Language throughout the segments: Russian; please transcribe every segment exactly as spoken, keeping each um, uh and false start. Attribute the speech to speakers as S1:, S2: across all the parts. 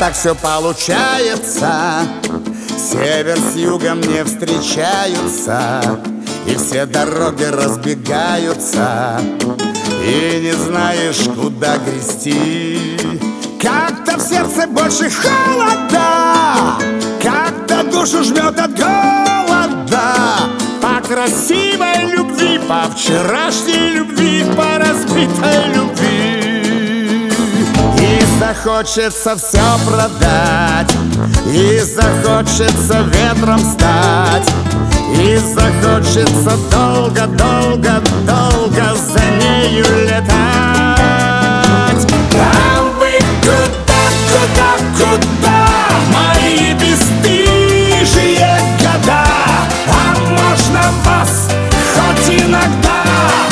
S1: как все получается. Север с югом не встречаются, и все дороги разбегаются, и не знаешь, куда грести. Как-то в сердце больше холода, как-то душу жмет от голода. По красивой любви, по вчерашней любви, по разбитой любви. И захочется все продать, и захочется ветром стать, и захочется долго-долго-долго за нею летать. А вы куда, куда, куда, мои бесстыжие года? А можно вас хоть иногда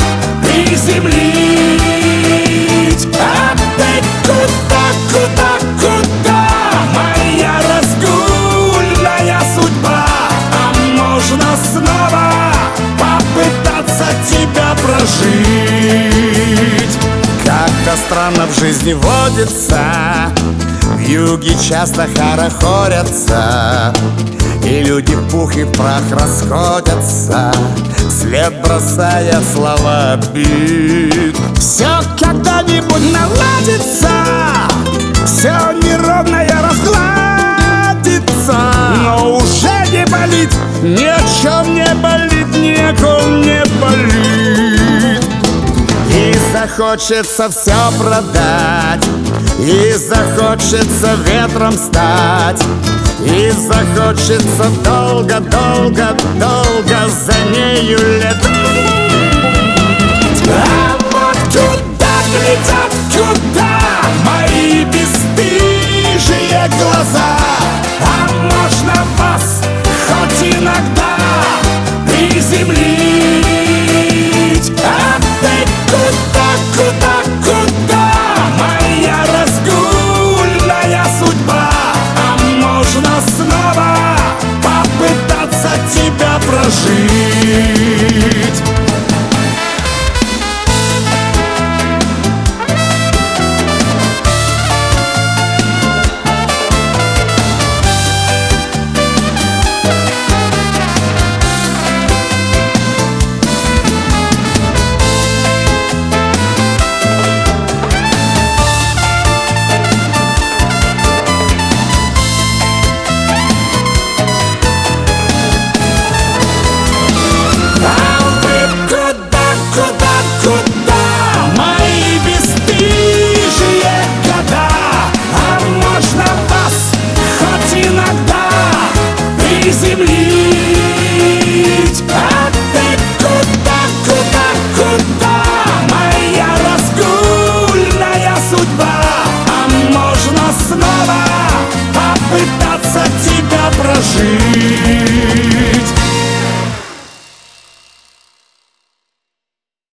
S1: приземлить? А ты куда, куда, куда, моя разгульная судьба? А можно снова попытаться тебя прожить? Как-то странно в жизни водится, в юге часто хорохорятся, и люди в пух и в прах расходятся, вслед бросая слова обид. Все когда-нибудь наладится, все неровное разгладится, но уже не болит, ни о чем не болит, ни о ком не болит. И захочется все продать, и захочется ветром стать, и захочется долго-долго-долго за нею летать. А вот туда глядят, туда мои бесстыжие глаза. А можно вас хоть иногда приземлить? А ты куда, куда, куда, моя разгульная судьба? А можно снова попытаться тебя прожить? Приземлить? А ты куда, куда, куда, моя разгульная судьба? А можно снова попытаться тебя прожить?